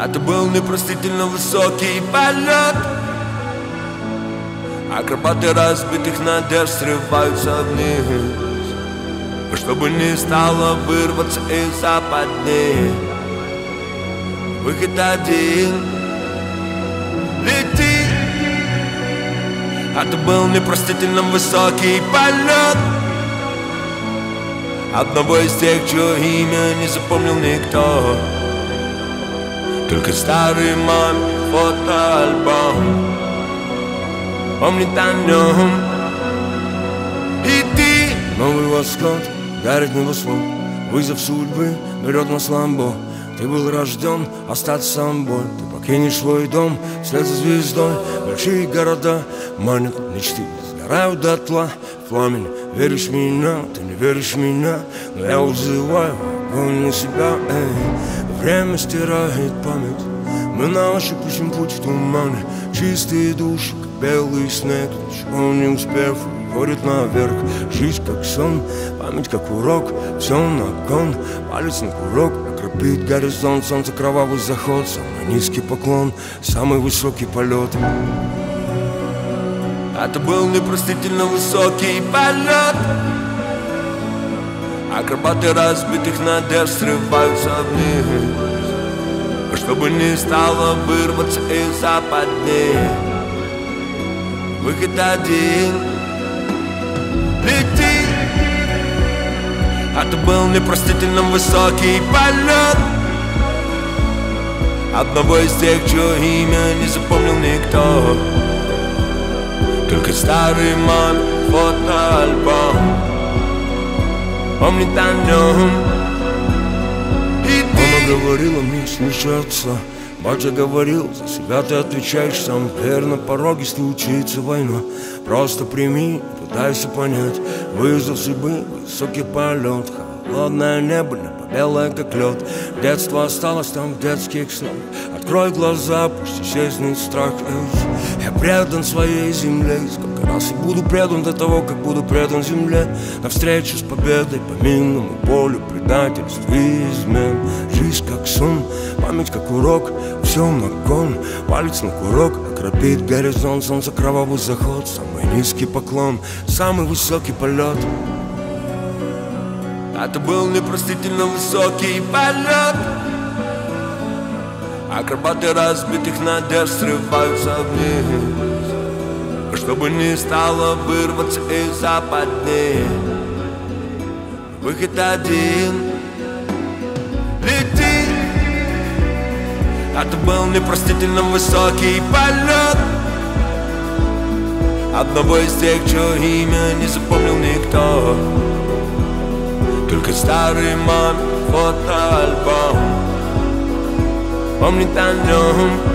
Это был непростительно высокий полет. Акробаты разбитых надежд срываются вниз, чтобы не стало вырваться из западни. Выход один — лети. Это был непростительно высокий полет. Одного из тех, чье имя не запомнил никто, только старый мамин фотоальбом помнит о нем. И ты. Новый восход, горит небосвод, вызов судьбы берет на слабо. Ты был рожден остаться собой. Ты покинешь свой дом вслед за звездой. Большие города манят мечты, сгорают дотла в пламени. Веришь в меня, ты не веришь в меня, но я вызываю огонь на себя. Время стирает память, мы на ощупь ищем путь в тумане. Чистые души, как белый снег, ничего не успев, уходит наверх. Жизнь как сон, память как урок, все на кон, палец на курок. Окропит горизонт, солнце кровавый заход, самый низкий поклон, самый высокий полет. Это был непростительно высокий полет. Акробаты разбитых надежд срываются вниз, чтобы не стало вырваться из западни. Выход один — лети. Это был непростительно высокий полет. Одного из тех, чье имя не запомнил никто, только старый мамин фотоальбом помнит о нем. И ты. Мама говорила мне слушаться, батя говорил, за себя ты отвечаешь сам. Теперь на пороге случится война. Просто прими, пытайся понять. Вызов судьбы, высокий полет. Холодное небо, небо белое как лед. Детство осталось там в детских снах. Открой глаза, пусть исчезнет страх. Я предан своей земле, сколько раз я буду предан до того, как буду предан земле. Навстречу с победой по минному полю предательств и измен. Жизнь как сон, память как урок, все на кон, палец на курок. Окропит горизонт, солнце кровавый заход, самый низкий поклон, самый высокий полет. Это был непростительно высокий полет. Акробаты разбитых надежд срываются вниз, чтобы не стало вырваться из западни. Выход один — лети. Это был непростительно высокий полет. Одного из тех, чье имя не запомнил никто, только старый мамин фотоальбом помнит о нем.